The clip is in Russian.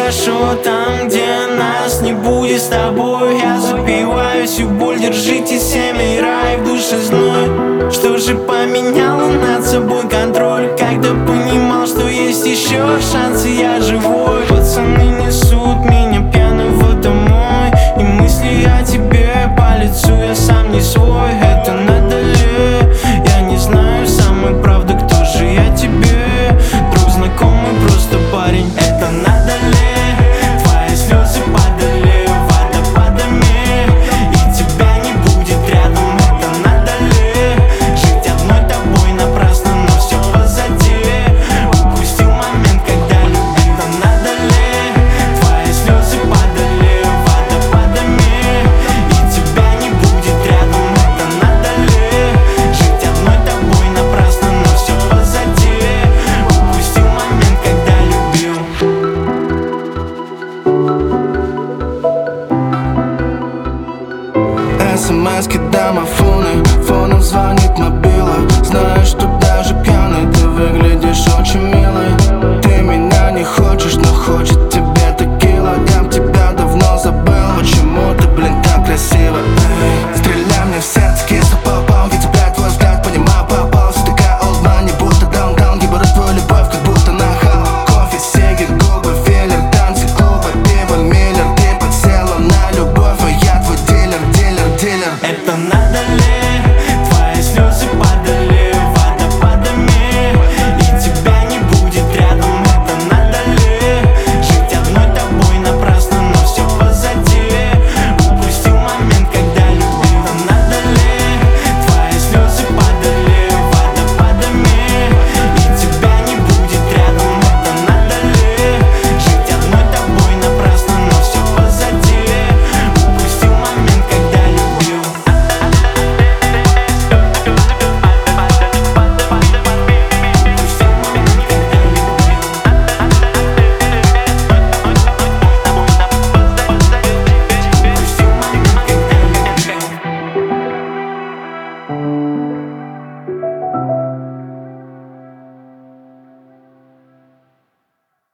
хорошо там, где нас не будет с тобой. Я запиваю всю боль, держите семя и рай в душе зной. Что же поменяло над собой контроль? Когда понимал, что есть еще шансы, я живой.